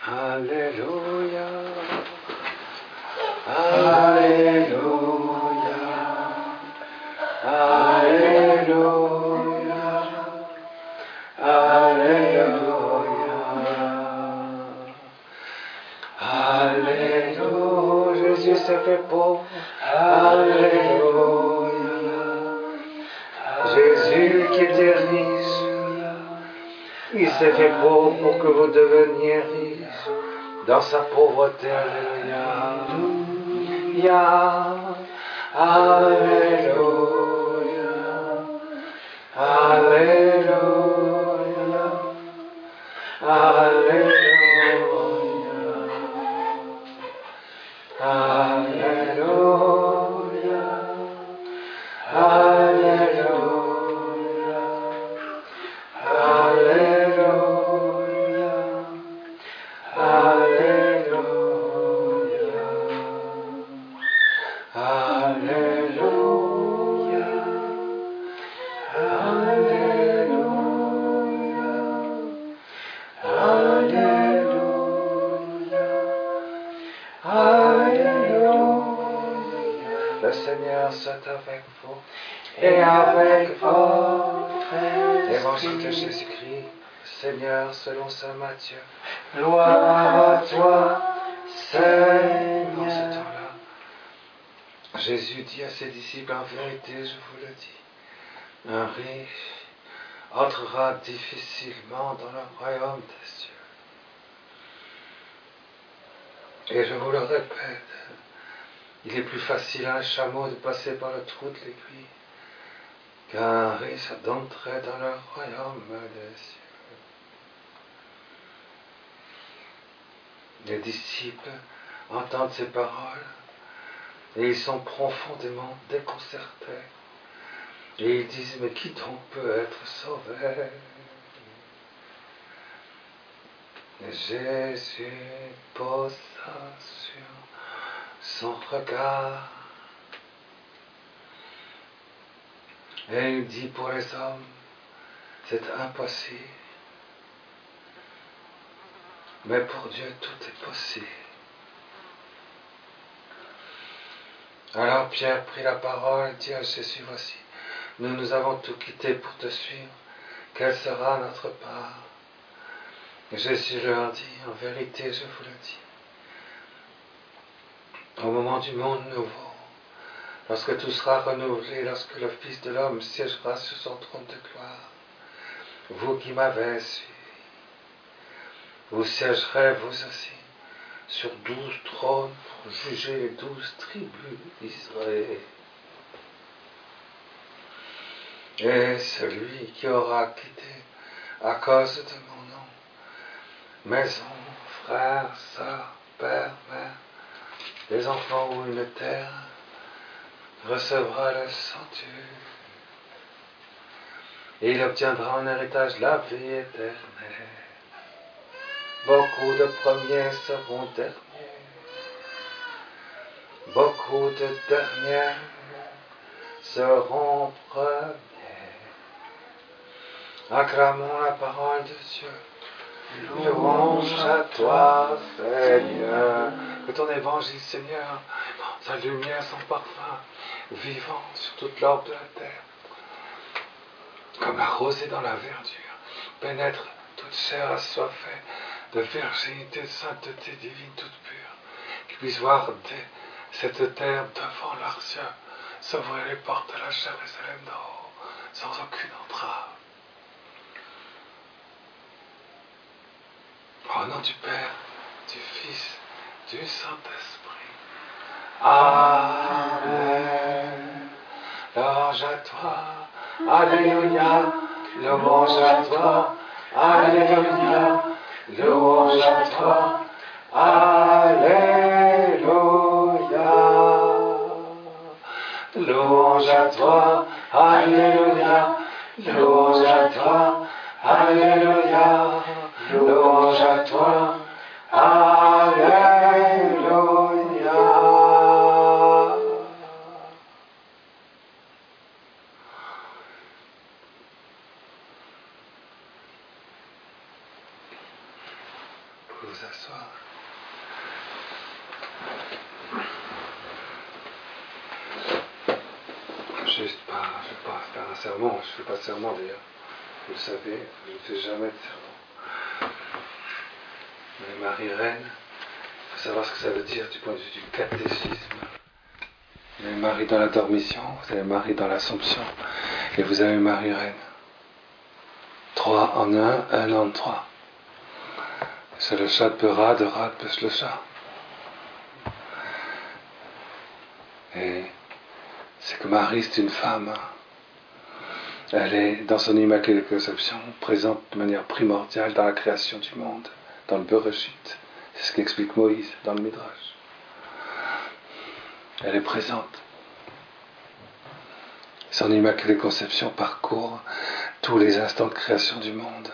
Alléluia, Alléluia, Alléluia, Alléluia, Alléluia, Jésus s'est fait pauvre, Alléluia, Jésus qui était riche, il s'est fait pauvre pour que vous deveniez riches dans sa pauvreté, Alléluia, Alléluia, Alléluia, Alléluia, Alléluia, Alléluia, Alléluia, Alléluia, Alléluia, Alléluia, Alléluia. Le Seigneur soit avec vous et avec votre esprit. Évangile de Jésus-Christ, Seigneur selon saint Matthieu. Gloire à toi, Seigneur. En ce temps-là, Jésus dit à ses disciples, en vérité, je vous le dis, un riche entrera difficilement dans le royaume des cieux. Et je vous le répète, il est plus facile à un chameau de passer par le trou de l'aiguille qu'à un riche d'entrer dans le royaume des cieux. Les disciples entendent ces paroles et ils sont profondément déconcertés. Et ils disent, mais qui donc peut être sauvé? Et Jésus posa sur son regard et il dit, pour les hommes, c'est impossible. Mais pour Dieu, tout est possible. Alors Pierre prit la parole, dit à Jésus, voici, nous avons tout quitté pour te suivre. Quelle sera notre part? Et Jésus leur dit, en vérité, je vous le dis, au moment du monde nouveau, lorsque tout sera renouvelé, lorsque le Fils de l'homme siégera sur son trône de gloire, vous qui m'avez suivi, vous siégerez vous aussi sur 12 trônes pour juger les 12 tribus d'Israël. Et celui qui aura quitté à cause de mon nom, maison, frères, sœurs, père, mère, des enfants ou une terre, recevra le centuple. Et il obtiendra en héritage la vie éternelle. Beaucoup de premiers seront derniers. Beaucoup de derniers seront premiers. Acclamons la parole de Dieu. Louange à toi, Seigneur. Que ton évangile, Seigneur, sa lumière, son parfum, vivant sur toute l'orbe de la terre, comme la rosée dans la verdure, pénètre toute chair assoiffée de virginité, de sainteté divine toute pure, qui puisse voir cette terre devant leurs yeux s'ouvrir les portes de la Jérusalem d'en haut, sans aucune entrave. Au nom du Père, du Fils, du Saint-Esprit. Amen. Louange à toi. Alléluia. Louange à toi. Alléluia. Louange à toi. Alléluia. Louange à toi. Alléluia. Louange à toi. Alléluia. Louange à toi, Alléluia. pouvez vous asseoir. Juste pas, je ne vais pas faire un sermon, je ne fais pas de sermon d'ailleurs. Vous le savez, je ne fais jamais de sermon. Mais Marie-Reine, il faut savoir ce que ça veut dire du point de vue du catéchisme. Vous avez Marie dans la dormition, vous avez Marie dans l'Assomption, et vous avez Marie-Reine. 3 en 1, 1 en 3. C'est le chat de Peura, de rat plus le chat. Et c'est que Marie, c'est une femme. Elle est, dans son immaculée conception, présente de manière primordiale dans la création du monde, dans le Bereshit. C'est ce qu'explique Moïse dans le Midrash. Elle est présente. Son immaculée conception parcourt tous les instants de création du monde.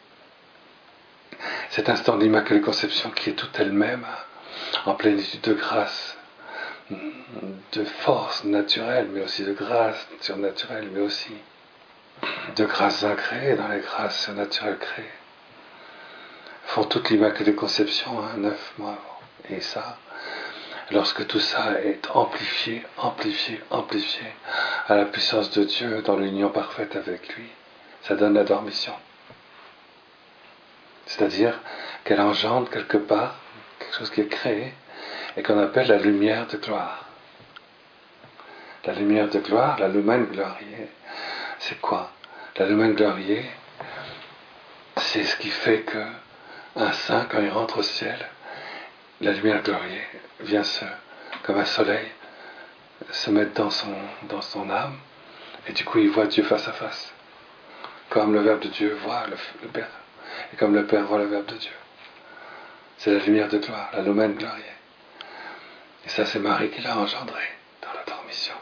Cet instant de l'immaculée conception qui est toute elle-même, en plénitude de grâce, de force naturelle, mais aussi de grâce surnaturelle, mais aussi de grâces incréées dans les grâces surnaturelles créées, font toute l'immaculée conception 9 mois avant. Et ça, lorsque tout ça est amplifié à la puissance de Dieu dans l'union parfaite avec lui, ça donne la dormition. C'est-à-dire qu'elle engendre quelque part quelque chose qui est créé et qu'on appelle la lumière de gloire. La lumière de gloire, la lumen gloriae, c'est quoi? La lumen gloriae, c'est ce qui fait que un saint, quand il rentre au ciel, la lumière gloriae vient comme un soleil, se mettre dans son âme, et du coup il voit Dieu face à face, comme le Verbe de Dieu voit le Père, et comme le Père voit le Verbe de Dieu. C'est la lumière de gloire, la lumen gloriae. Et ça, c'est Marie qui l'a engendré dans la dormition.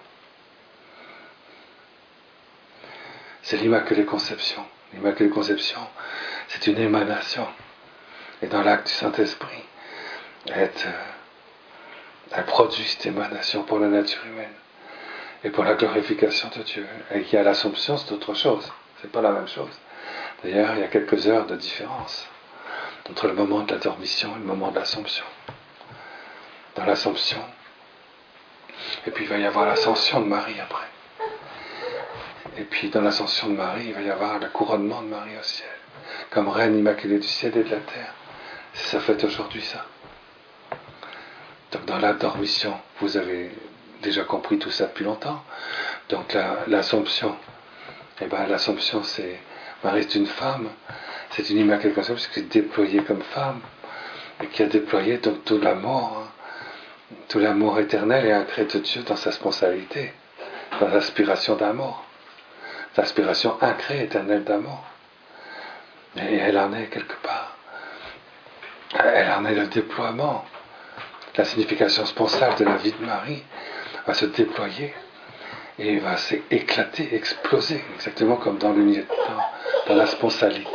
C'est l'Immaculée Conception. L'Immaculée Conception, c'est une émanation. Et dans l'acte du Saint-Esprit, elle produit cette émanation pour la nature humaine et pour la glorification de Dieu. Et qu'il y a l'Assomption, c'est autre chose. C'est pas la même chose. D'ailleurs, il y a quelques heures de différence entre le moment de la dormition et le moment de l'Assomption. Dans l'Assomption, et puis il va y avoir l'ascension de Marie après. Et puis dans l'ascension de Marie, il va y avoir le couronnement de Marie au ciel, comme reine immaculée du ciel et de la terre. C'est sa fête aujourd'hui, ça. Donc dans la dormition, vous avez déjà compris tout ça depuis longtemps. Donc l'Assomption, l'Assomption, c'est Marie, c'est une femme, c'est une immaculée conception qui est déployée comme femme et qui a déployé donc tout l'amour éternel et incré de Dieu dans sa spontanéité, dans l'aspiration d'amour, l'aspiration incrée éternelle d'amour. Et elle en est quelque part. Elle en est le déploiement. La signification sponsale de la vie de Marie va se déployer et va s'éclater, exploser, exactement comme dans la spontanéité.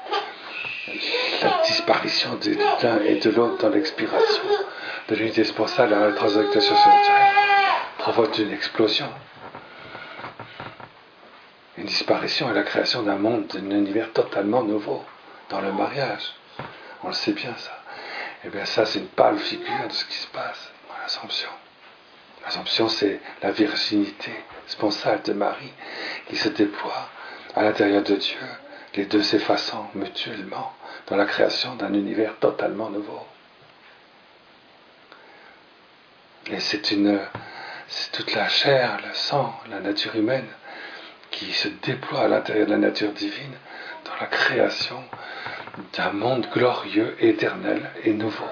La disparition de l'un et de l'autre dans l'expiration de l'unité sponsale dans la transactation surnaturelle provoque une explosion, une disparition et la création d'un monde, d'un univers totalement nouveau dans le mariage. On le sait bien, ça. Et bien ça, c'est une pâle figure de ce qui se passe dans l'Assomption. L'Assomption, c'est la virginité sponsale de Marie qui se déploie à l'intérieur de Dieu, les deux s'effaçant mutuellement dans la création d'un univers totalement nouveau. Et c'est toute la chair, le sang, la nature humaine qui se déploie à l'intérieur de la nature divine dans la création d'un monde glorieux, éternel et nouveau.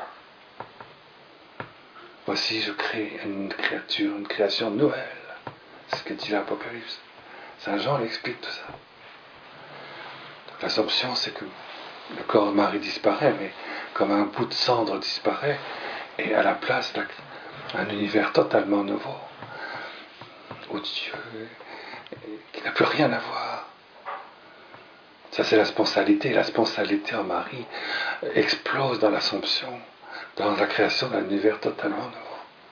Voici, je crée une création nouvelle. C'est ce que dit l'Apocalypse. Saint Jean l'explique tout ça. Donc, l'Assomption, c'est que le corps de Marie disparaît, mais comme un bout de cendre disparaît, et à la place, un univers totalement nouveau, où Dieu, qui n'a plus rien à voir. Ça, c'est la spontanéité. La spontanéité en Marie explose dans l'Assomption, dans la création d'un univers totalement nouveau.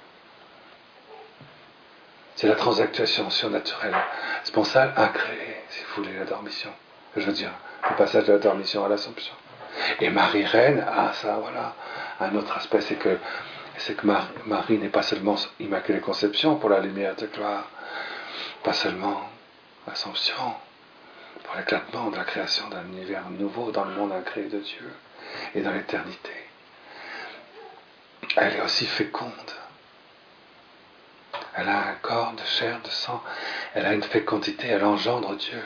C'est la transactuation surnaturelle, sponsale, incréée, si vous voulez, la dormition. Je veux dire, le passage de la dormition à l'Assomption. Et Marie reine, ça voilà, un autre aspect, c'est que Marie n'est pas seulement Immaculée Conception pour la lumière de gloire, pas seulement l'Assomption, pour l'éclatement de la création d'un univers nouveau dans le monde incréé de Dieu et dans l'éternité. Elle est aussi féconde. Elle a un corps de chair, de sang, elle a une fécondité, elle engendre Dieu.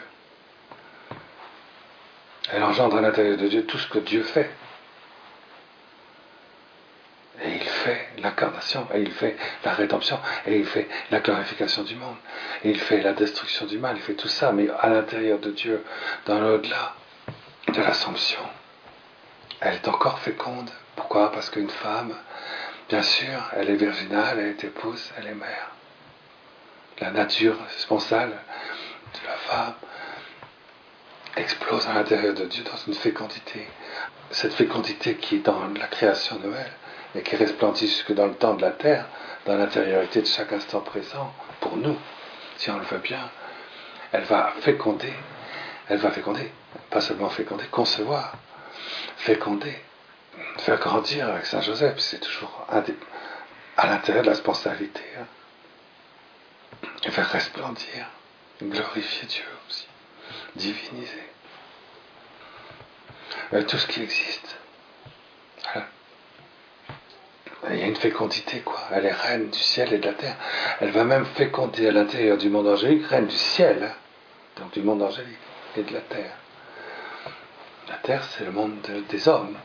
Elle engendre à l'intérieur de Dieu tout ce que Dieu fait. Et il fait l'incarnation, et il fait la rédemption, et il fait la glorification du monde, et il fait la destruction du mal, il fait tout ça, mais à l'intérieur de Dieu, dans l'au-delà de l'Assomption. Elle est encore féconde. Pourquoi? Parce qu'une femme, bien sûr, elle est virginale, elle est épouse, elle est mère. La nature sponsale de la femme explose à l'intérieur de Dieu dans une fécondité. Cette fécondité qui est dans la création Noël et qui resplendit jusque dans le temps de la terre, dans l'intériorité de chaque instant présent, pour nous, si on le veut bien, elle va féconder, pas seulement féconder, concevoir, féconder, faire grandir avec Saint Joseph, c'est toujours à l'intérieur de la spontanéité, et faire resplendir, glorifier Dieu aussi, diviniser tout ce qui existe. Voilà. Il y a une fécondité, quoi. Elle est reine du ciel et de la terre. Elle va même féconder à l'intérieur du monde angélique, reine du ciel, donc du monde angélique et de la terre. La terre, c'est le monde des hommes.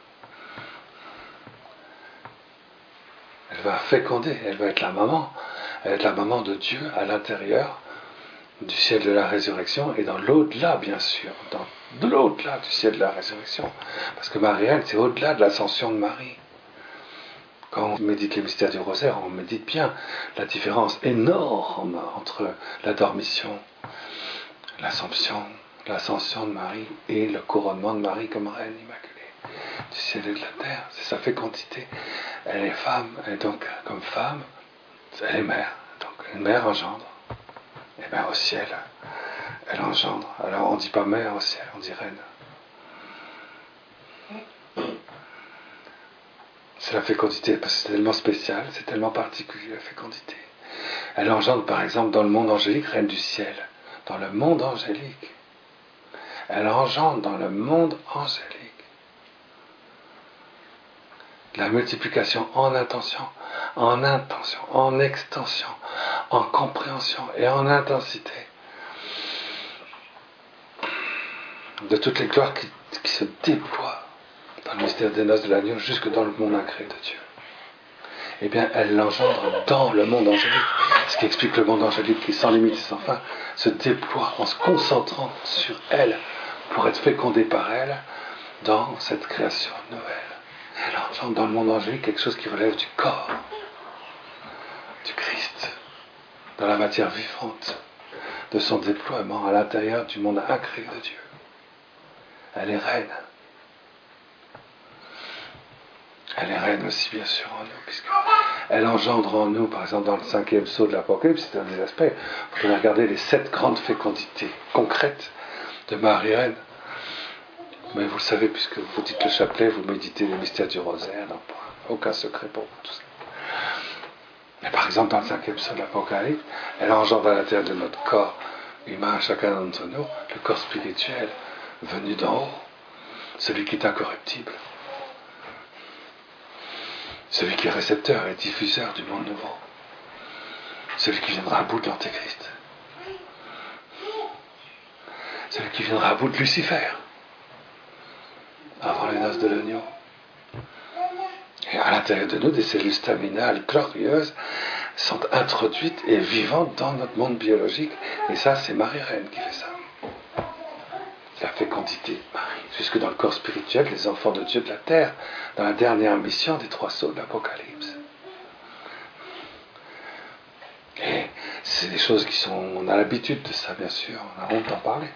Elle va féconder, elle va être la maman. Elle va être la maman de Dieu à l'intérieur du ciel de la résurrection et dans l'au-delà, bien sûr, dans l'au-delà du ciel de la résurrection. Parce que Marie, elle, c'est au-delà de l'ascension de Marie. Quand on médite les mystères du rosaire, on médite bien la différence énorme entre la dormition, l'assomption, l'ascension de Marie et le couronnement de Marie comme reine immaculée du ciel et de la terre. C'est sa fécondité. Elle est femme, et donc comme femme, elle est mère. Donc une mère engendre. Et bien au ciel, elle engendre. Alors on ne dit pas mère au ciel, on dit reine. C'est la fécondité, parce que c'est tellement spécial, c'est tellement particulier la fécondité. Elle engendre par exemple dans le monde angélique, reine du ciel. Dans le monde angélique. Elle engendre dans le monde angélique. La multiplication en intention, en extension, en compréhension et en intensité de toutes les gloires qui se déploient dans le mystère des noces de l'agneau jusque dans le monde incréé de Dieu. Eh bien, elle l'engendre dans le monde angélique. Ce qui explique que le monde angélique qui, sans limite et sans fin, se déploie en se concentrant sur elle pour être fécondé par elle dans cette création nouvelle. Elle engendre dans le monde angélique quelque chose qui relève du corps, du Christ, dans la matière vivante, de son déploiement à l'intérieur du monde incréé de Dieu. Elle est reine. Elle est reine aussi, bien sûr, en nous, puisqu'elle engendre en nous, par exemple, dans le 5e sceau de l'Apocalypse, c'est un des aspects. Vous pouvez regarder les 7 grandes fécondités concrètes de Marie-Reine. Mais vous le savez, puisque vous dites le chapelet, vous méditez les mystères du rosaire, non, aucun secret pour vous, tout ça. Mais par exemple, dans le 5e sceau de l'Apocalypse, elle engendre à l'intérieur de notre corps humain, chacun d'entre nous, le corps spirituel, venu d'en haut, celui qui est incorruptible. Celui qui est récepteur et diffuseur du monde nouveau. Celui qui viendra à bout de l'Antéchrist. Celui qui viendra à bout de Lucifer. Avant les noces de l'agneau. Et à l'intérieur de nous, des cellules staminales glorieuses sont introduites et vivantes dans notre monde biologique. Et ça, c'est Marie-Reine qui fait ça. La fécondité de Marie. Jusque dans le corps spirituel, les enfants de Dieu de la terre, dans la dernière mission des 3 sceaux de l'Apocalypse. Et c'est des choses qui sont... On a l'habitude de ça, bien sûr, on a honte d'en parler.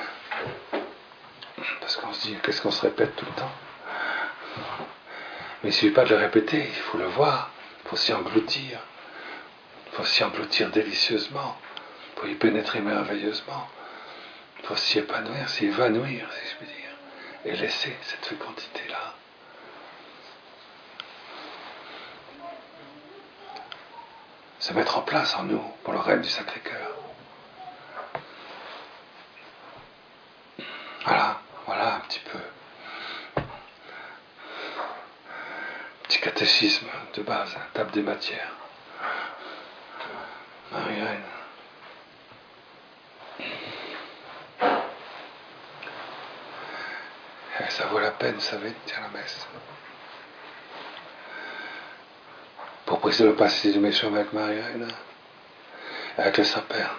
Parce qu'on se dit, qu'est-ce qu'on se répète tout le temps? Mais il ne suffit pas de le répéter, il faut le voir, il faut s'y engloutir. Il faut s'y engloutir délicieusement, il faut y pénétrer merveilleusement. Il faut s'y épanouir, s'y évanouir, si je puis dire. et laisser cette fécondité-là se mettre en place en nous pour le règne du Sacré-Cœur. Voilà un petit peu. Petit catéchisme de base, table des matières. Marie-Reine. Ça vaut la peine, vous savez, de dire la messe. Pour briser le passé du méchant avec Marie-Reine, avec le Saint-Père.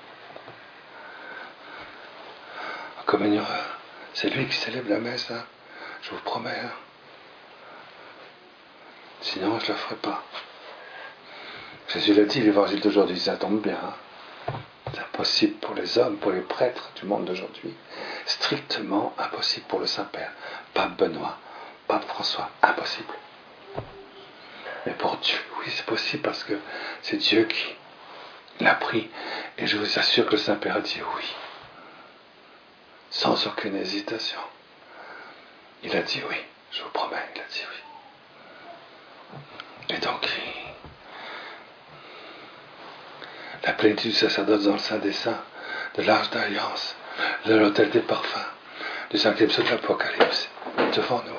En communion, c'est lui qui célèbre la messe, hein, je vous promets. Hein. Sinon, je ne le ferai pas. Jésus l'a dit, l'évangile d'aujourd'hui, ça tombe bien. Hein. C'est impossible pour les hommes, pour les prêtres du monde d'aujourd'hui. Strictement impossible pour le Saint-Père. Pape Benoît, Pape François, impossible. Mais pour Dieu, oui, c'est possible parce que c'est Dieu qui l'a pris. Et je vous assure que le Saint-Père a dit oui. Sans aucune hésitation. Il a dit oui, je vous promets, il a dit oui. Et donc, la plénitude du sacerdoce dans le Saint des Saints, de l'Arche d'Alliance, de l'autel des parfums, du 5e saut de l'Apocalypse, devant nous.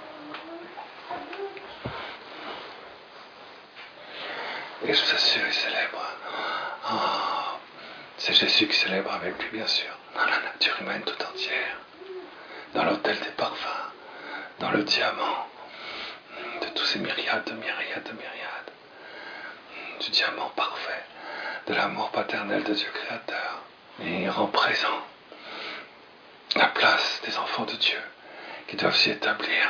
Et je vous assure, il célèbre. Oh, c'est Jésus qui célèbre avec lui, bien sûr, dans la nature humaine tout entière, dans l'autel des parfums, dans le diamant, de tous ces myriades, du diamant parfait, de l'amour paternel de Dieu créateur. Et il rend présent la place des enfants de Dieu qui doivent s'y établir.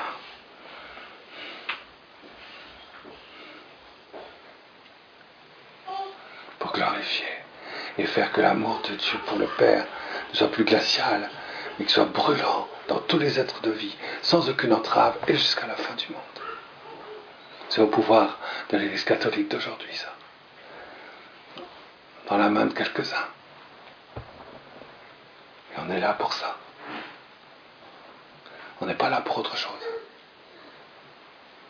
Pour glorifier et faire que l'amour de Dieu pour le Père ne soit plus glacial, mais qu'il soit brûlant dans tous les êtres de vie, sans aucune entrave et jusqu'à la fin du monde. C'est au pouvoir de l'Église catholique d'aujourd'hui, ça. Dans la main de quelques-uns. Et on est là pour ça. On n'est pas là pour autre chose.